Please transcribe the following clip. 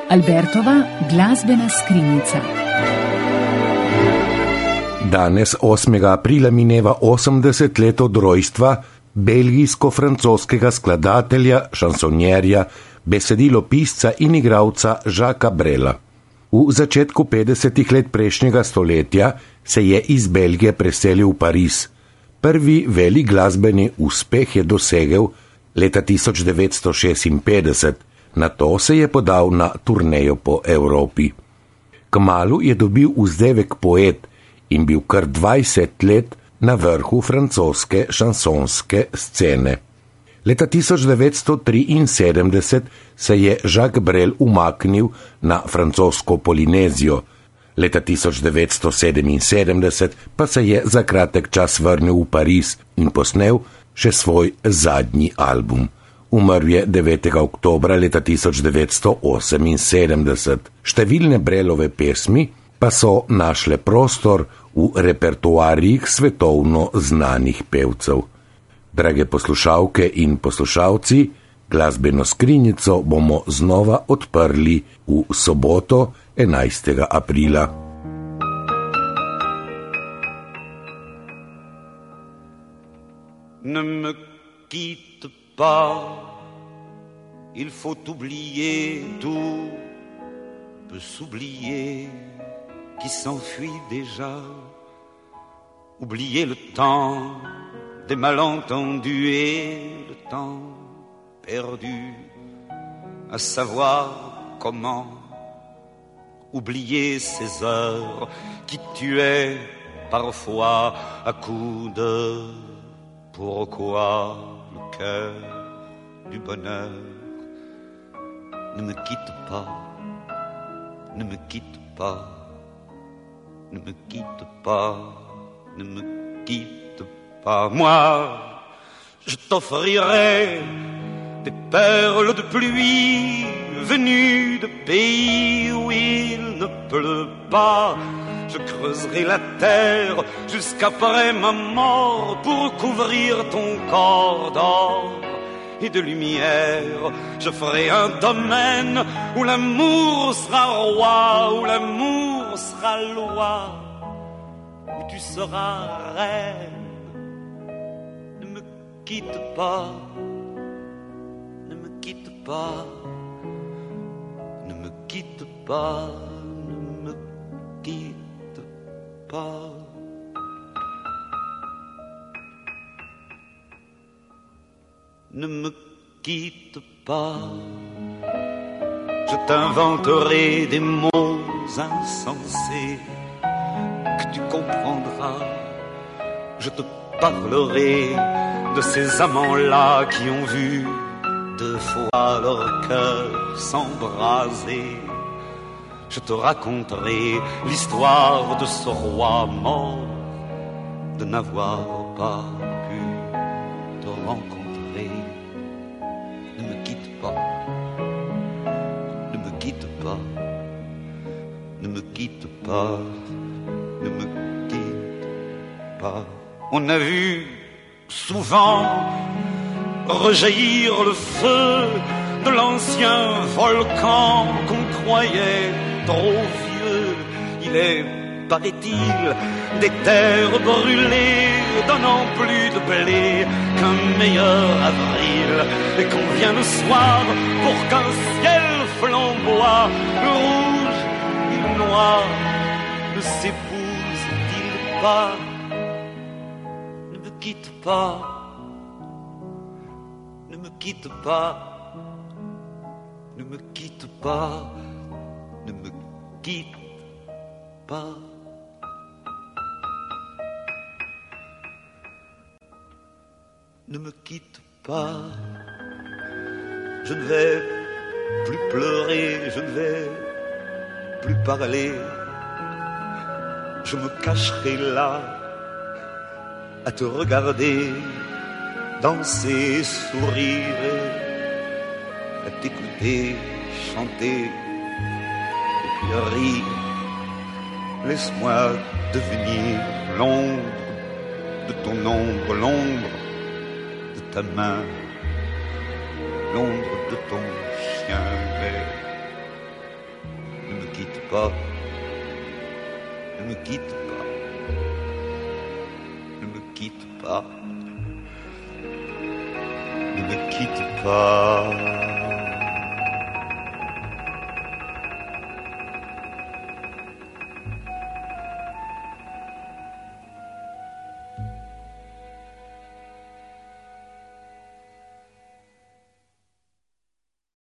Albertova glasbena skrinjica. Danes, 8. aprila, mineva 80 let od rojstva belgijsko-francoskega skladatelja, šansonjerja, besedilopisca in igralca Jacquesa Brela. V začetku 50 let prejšnjega stoletja se je iz Belgije preselil v Pariz. Prvi velik glasbeni uspeh je dosegel leta 1956, nato se je podal na turnejo po Evropi. Kmalu je dobil vzdevek poet in bil kar 20 let na vrhu francoske šansonske scene. Leta 1973 se je Jacques Brel umaknil na francosko Polinezijo. Leta 1977 pa se je za kratek čas vrnil v Pariz in posnel še svoj zadnji album. Umrl je 9. oktobra leta 1978. Številne Brelove pesmi pa so našle prostor v repertoarjih svetovno znanih pevcev. Drage poslušalke in poslušalci, glasbeno skrinjico bomo znova odprli v soboto 11. aprila. Ne me quitte pas, il faut oublier, tout peut s'oublier, qui s'enfuit déjà. Oublier le temps des malentendus et le temps perdu, à savoir comment oublier ces heures qui tuaient parfois à coups de pourquoi le cœur du bonheur. Ne me quitte pas, ne me quitte pas, ne me quitte pas, ne me quitte pas. Moi, je t'offrirai des perles de pluie venues de pays où il ne pleut pas. Je creuserai la terre jusqu'après ma mort pour couvrir ton corps d'or et de lumière. Je ferai un domaine où l'amour sera roi, où l'amour sera loi, où tu seras reine. Ne me quitte pas, ne me quitte pas, ne me quitte pas, ne me quitte pas. Ne me quitte pas, je t'inventerai des mots insensés que tu comprendras. Je te parlerai de ces amants-là qui ont vu 2 fois leur cœur s'embraser. Je te raconterai l'histoire de ce roi mort, de n'avoir pas pu te rencontrer. Ne me quitte pas, ne me quitte pas, ne me quitte pas, ne me quitte pas. On a vu souvent rejaillir le feu de l'ancien volcan qu'on croyait trop vieux. Il est, paraît-il, des terres brûlées donnant plus de blé qu'un meilleur avril, et qu'on vient le soir pour qu'un ciel flamboie. Le rouge et le noir ne s'épousent-ils pas? Ne me quitte pas, ne me quitte pas, ne me quitte pas, ne me quitte pas. Ne me quitte pas, je ne vais plus pleurer, je ne vais plus parler. Je me cacherai là à te regarder danser, sourire, à t'écouter chanter et puis rire. Laisse-moi devenir l'ombre de ton ombre, l'ombre de ta main, l'ombre de ton chien, mais pas. Ne me quitte pas. Ne me quitte pas. Ne me quitte pas.